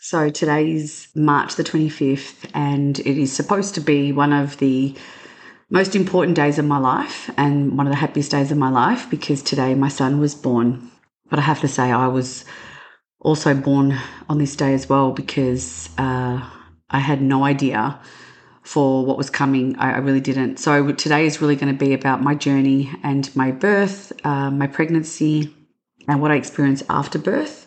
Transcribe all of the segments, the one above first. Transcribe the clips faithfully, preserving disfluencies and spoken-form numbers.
So today's March the twenty-fifth, and it is supposed to be one of the most important days of my life and one of the happiest days of my life because today my son was born. But I have to say I was also born on this day as well because uh, I had no idea for what was coming. I, I really didn't. So today is really going to be about my journey and my birth, uh, my pregnancy, and what I experienced after birth.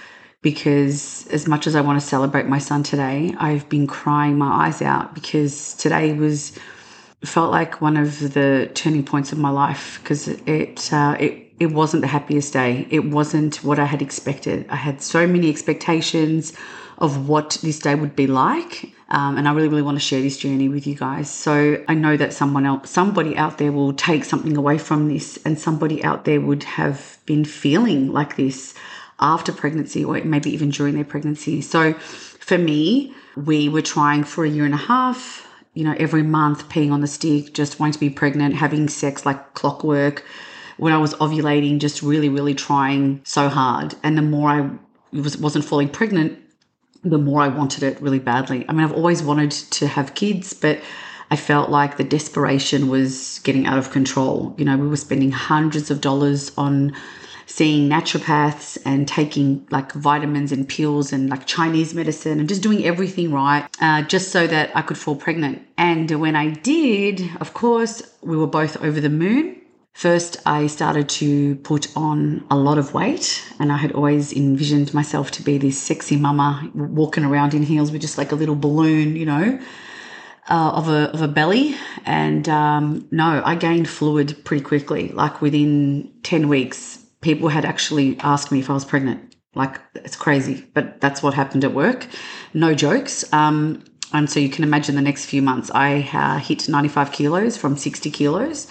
Because as much as I want to celebrate my son today, I've been crying my eyes out because today was felt like one of the turning points of my life because it uh, it it wasn't the happiest day. It wasn't what I had expected. I had so many expectations of what this day would be like, um, and I really really want to share this journey with you guys. So I know that someone else, somebody out there, will take something away from this, and somebody out there would have been feeling like this after pregnancy or maybe even during their pregnancy. So for me, we were trying for a year and a half, you know, every month peeing on the stick, just wanting to be pregnant, having sex like clockwork. When I was ovulating, just really, really trying so hard. And the more I was, wasn't falling pregnant, the more I wanted it really badly. I mean, I've always wanted to have kids, but I felt like the desperation was getting out of control. You know, we were spending hundreds of dollars on seeing naturopaths and taking like vitamins and pills and like Chinese medicine and just doing everything right uh, just so that I could fall pregnant. And when I did, of course, we were both over the moon. First, I started to put on a lot of weight, and I had always envisioned myself to be this sexy mama walking around in heels with just like a little balloon, you know, uh, of a of a belly. And um, no, I gained fluid pretty quickly. Like within ten weeks, people had actually asked me if I was pregnant. Like, it's crazy, but that's what happened at work. No jokes. Um, and so you can imagine the next few months, I uh, hit ninety-five kilos from sixty kilos.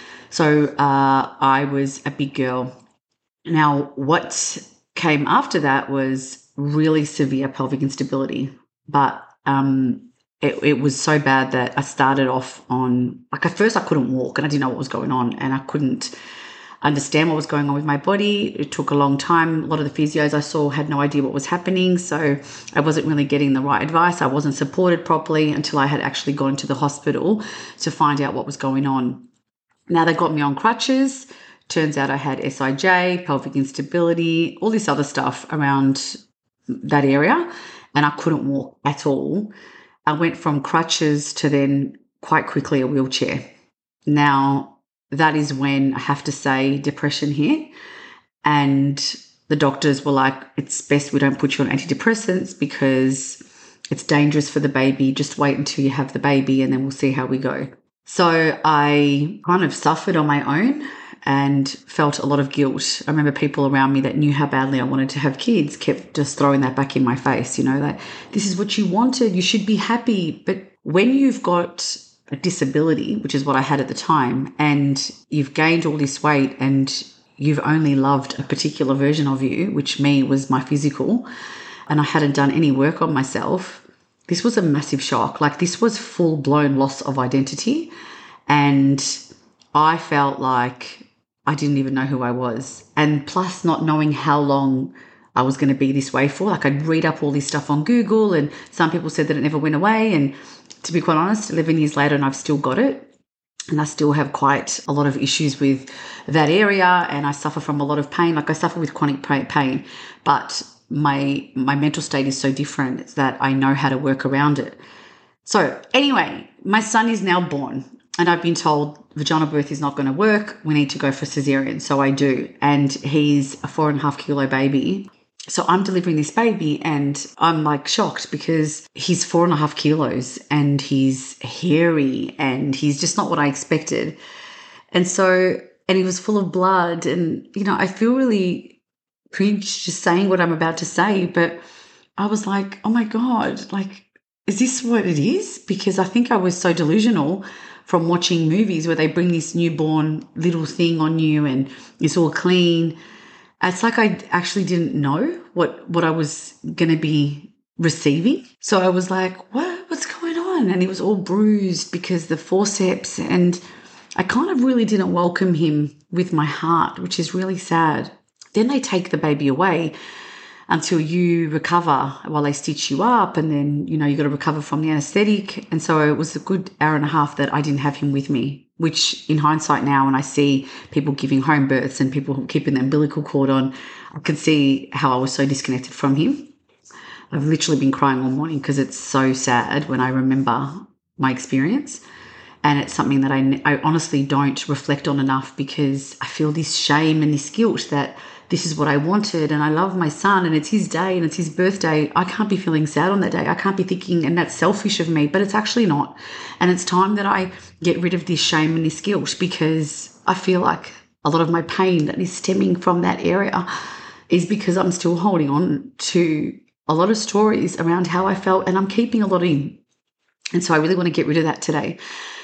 So uh, I was a big girl. Now, what came after that was really severe pelvic instability. But um, it, it was so bad that I started off on, like at first I couldn't walk and I didn't know what was going on, and I couldn't understand what was going on with my body. It took a long time. A lot of the physios I saw had no idea what was happening. So I wasn't really getting the right advice. I wasn't supported properly until I had actually gone to the hospital to find out what was going on. Now they got me on crutches. Turns out I had S I J, pelvic instability, all this other stuff around that area. And I couldn't walk at all. I went from crutches to then quite quickly a wheelchair. Now, that is when I have to say depression hit, and the doctors were like, it's best we don't put you on antidepressants because it's dangerous for the baby. Just wait until you have the baby and then we'll see how we go. So I kind of suffered on my own and felt a lot of guilt. I remember people around me that knew how badly I wanted to have kids kept just throwing that back in my face, you know, that this is what you wanted. You should be happy. But when you've got a disability, which is what I had at the time, and you've gained all this weight and you've only loved a particular version of you, which me was my physical, and I hadn't done any work on myself, this was a massive shock. Like, this was full-blown loss of identity, and I felt like I didn't even know who I was. And plus not knowing how long I was going to be this way for. Like, I'd read up all this stuff on Google, and some people said that it never went away, and to be quite honest, eleven years later and I've still got it, and I still have quite a lot of issues with that area, and I suffer from a lot of pain. Like, I suffer with chronic pain, but my my mental state is so different that I know how to work around it. So anyway, my son is now born, and I've been told vaginal birth is not going to work. We need to go for cesarean. So I do, and he's a four and a half kilo baby. So I'm delivering this baby and I'm like shocked because he's four and a half kilos and he's hairy and he's just not what I expected. And so, and he was full of blood, and, you know, I feel really cringe just saying what I'm about to say, but I was like, oh my God, like, is this what it is? Because I think I was so delusional from watching movies where they bring this newborn little thing on you and it's all clean. It's like I actually didn't know what, what I was going to be receiving. So I was like, what? What's going on? And he was all bruised because the forceps, and I kind of really didn't welcome him with my heart, which is really sad. Then they take the baby away until you recover while they stitch you up, and then, you know, you got to recover from the anesthetic. And so it was a good hour and a half that I didn't have him with me, which in hindsight now, when I see people giving home births and people keeping the umbilical cord on, I could see how I was so disconnected from him. I've literally been crying all morning because it's so sad when I remember my experience. And it's something that I, I honestly don't reflect on enough, because I feel this shame and this guilt that this is what I wanted and I love my son and it's his day and it's his birthday. I can't be feeling sad on that day. I can't be thinking, and that's selfish of me, but it's actually not. And it's time that I get rid of this shame and this guilt, because I feel like a lot of my pain that is stemming from that area is because I'm still holding on to a lot of stories around how I felt, and I'm keeping a lot in. And so I really want to get rid of that today.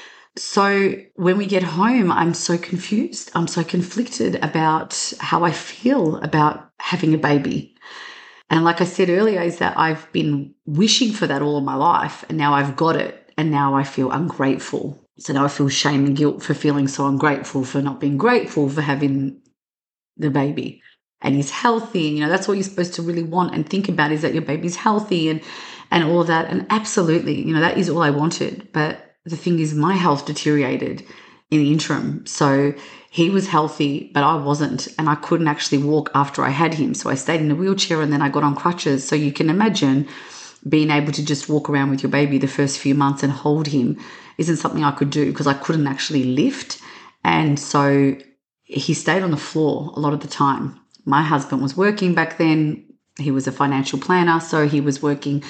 So when we get home, I'm so confused. I'm so conflicted about how I feel about having a baby. And like I said earlier, is that I've been wishing for that all of my life, and now I've got it, and now I feel ungrateful. So now I feel shame and guilt for feeling so ungrateful, for not being grateful for having the baby. And he's healthy, and, you know, that's what you're supposed to really want and think about, is that your baby's healthy and, and all of that. And absolutely, you know, that is all I wanted. But the thing is, my health deteriorated in the interim. So he was healthy, but I wasn't, and I couldn't actually walk after I had him. So I stayed in a wheelchair, and then I got on crutches. So you can imagine being able to just walk around with your baby the first few months and hold him isn't something I could do, because I couldn't actually lift. And so he stayed on the floor a lot of the time. My husband was working back then. He was a financial planner, so he was working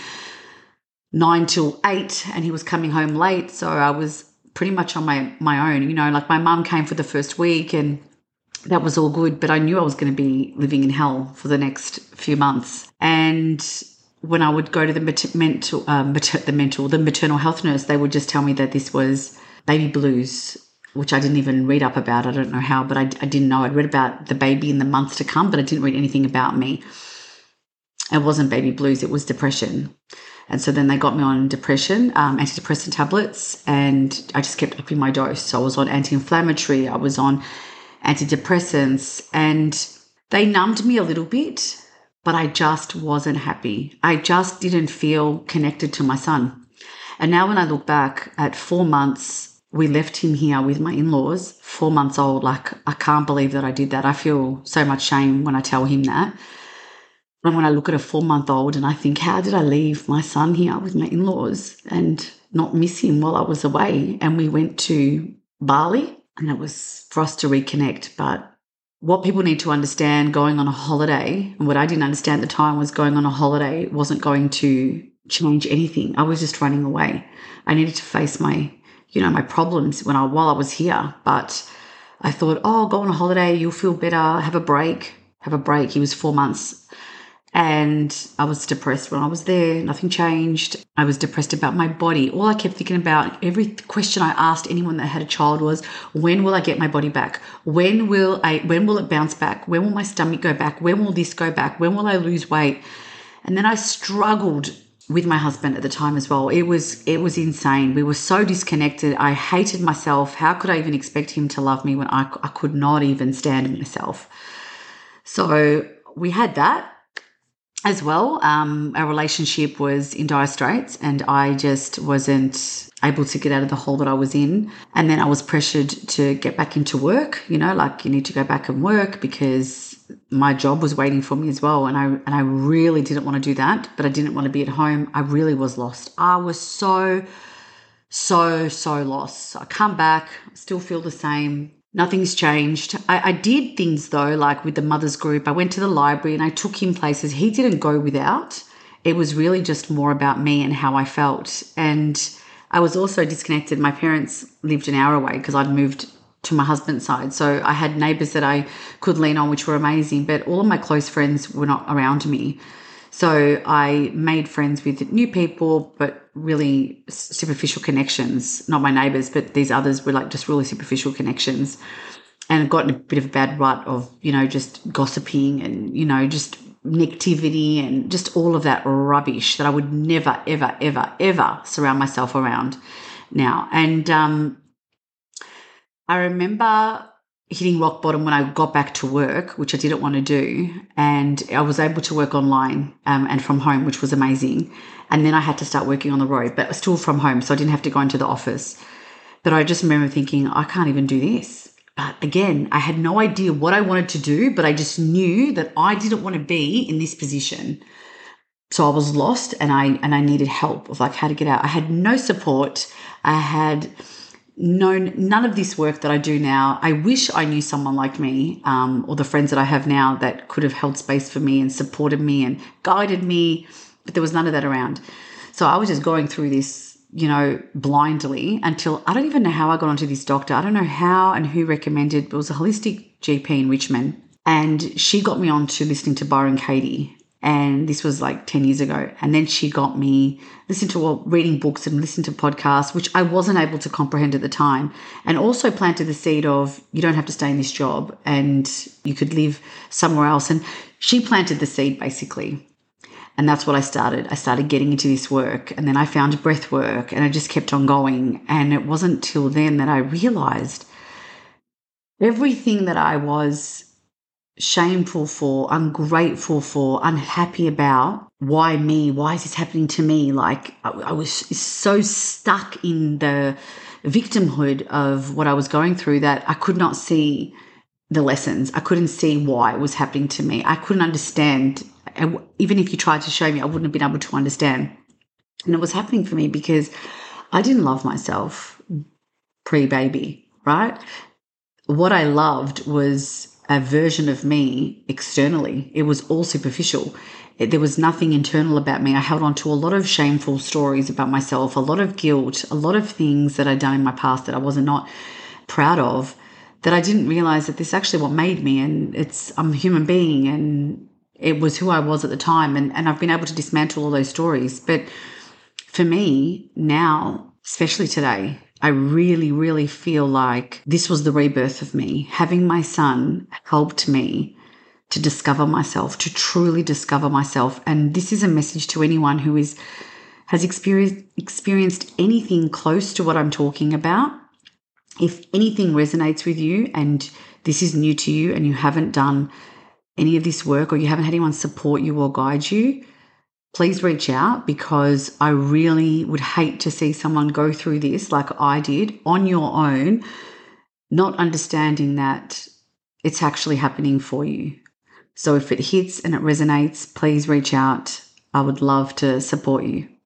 nine till eight, and he was coming home late. So I was pretty much on my, my own, you know, like my mum came for the first week and that was all good, but I knew I was going to be living in hell for the next few months. And when I would go to the mat- mental, um, mater- the mental, the maternal health nurse, they would just tell me that this was baby blues, which I didn't even read up about. I don't know how, but I, I didn't know. I'd read about the baby in the months to come, but I didn't read anything about me. It wasn't baby blues, it was depression. And so then they got me on depression, um, antidepressant tablets, and I just kept upping my dose. So I was on anti-inflammatory, I was on antidepressants, and they numbed me a little bit, but I just wasn't happy. I just didn't feel connected to my son. And now when I look back at four months, we left him here with my in-laws, four months old. Like, I can't believe that I did that. I feel so much shame when I tell him that. And when I look at a four-month-old and I think, how did I leave my son here with my in-laws and not miss him while I was away? And we went to Bali, and it was for us to reconnect. But what people need to understand, going on a holiday, and what I didn't understand at the time, was going on a holiday wasn't going to change anything. I was just running away. I needed to face my, you know, my problems when I while I was here. But I thought, oh, go on a holiday, you'll feel better, have a break, have a break. He was four months. And I was depressed when I was there. Nothing changed. I was depressed about my body. All I kept thinking about, every question I asked anyone that had a child was, when will I get my body back? When will I, when will it bounce back? When will my stomach go back? When will this go back? When will I lose weight? And then I struggled with my husband at the time as well. It was, it was insane. We were so disconnected. I hated myself. How could I even expect him to love me when I, I could not even stand myself? So we had that as well. Um, our relationship was in dire straits, and I just wasn't able to get out of the hole that I was in. And then I was pressured to get back into work, you know, like, you need to go back and work, because my job was waiting for me as well. And I, and I really didn't want to do that, but I didn't want to be at home. I really was lost. I was so, so, so lost. So I come back, still feel the same. Nothing's changed. I, I did things though, like with the mothers group. I went to the library and I took him places he didn't go without. It was really just more about me and how I felt. And I was also disconnected. My parents lived an hour away because I'd moved to my husband's side. So I had neighbours that I could lean on, which were amazing, but all of my close friends were not around me. So I made friends with new people, but really superficial connections, not my neighbours, but these others were like just really superficial connections, and got in a bit of a bad rut of, you know, just gossiping and, you know, just negativity and just all of that rubbish that I would never, ever, ever, ever surround myself around now. And um, I remember hitting rock bottom when I got back to work, which I didn't want to do. And I was able to work online um, and from home, which was amazing. And then I had to start working on the road, but still from home. So I didn't have to go into the office. But I just remember thinking, I can't even do this. But again, I had no idea what I wanted to do, but I just knew that I didn't want to be in this position. So I was lost and I and I needed help of like how to get out. I had no support. I had known none of this work that I do now. I wish I knew someone like me um, or the friends that I have now that could have held space for me and supported me and guided me, but there was none of that around. So I was just going through this, you know, blindly until I don't even know how I got onto this doctor. I don't know how and who recommended. It was a holistic G P in Richmond, and she got me on to listening to Byron Katie. And this was like ten years ago. And then she got me listening to well, reading books and listening to podcasts, which I wasn't able to comprehend at the time. And also planted the seed of you don't have to stay in this job and you could live somewhere else. And she planted the seed basically. And that's what I started. I started getting into this work. And then I found breath work and I just kept on going. And it wasn't till then that I realized everything that I was shameful for, ungrateful for, unhappy about. Why me? Why is this happening to me? Like I, I was so stuck in the victimhood of what I was going through that I could not see the lessons. I couldn't see why it was happening to me. I couldn't understand. And even if you tried to show me, I wouldn't have been able to understand. And it was happening for me because I didn't love myself pre-baby, right? What I loved was a version of me externally. It was all superficial. It, there was nothing internal about me. I held on to a lot of shameful stories about myself, a lot of guilt, a lot of things that I'd done in my past that I was not proud of, that I didn't realize that this is actually what made me. And it's, I'm a human being and it was who I was at the time. And, and I've been able to dismantle all those stories. But for me now, especially today, I really, really feel like this was the rebirth of me. Having my son helped me to discover myself, to truly discover myself. And this is a message to anyone who is has experienced experienced anything close to what I'm talking about. If anything resonates with you and this is new to you and you haven't done any of this work or you haven't had anyone support you or guide you, please reach out, because I really would hate to see someone go through this like I did on your own, not understanding that it's actually happening for you. So if it hits and it resonates, please reach out. I would love to support you.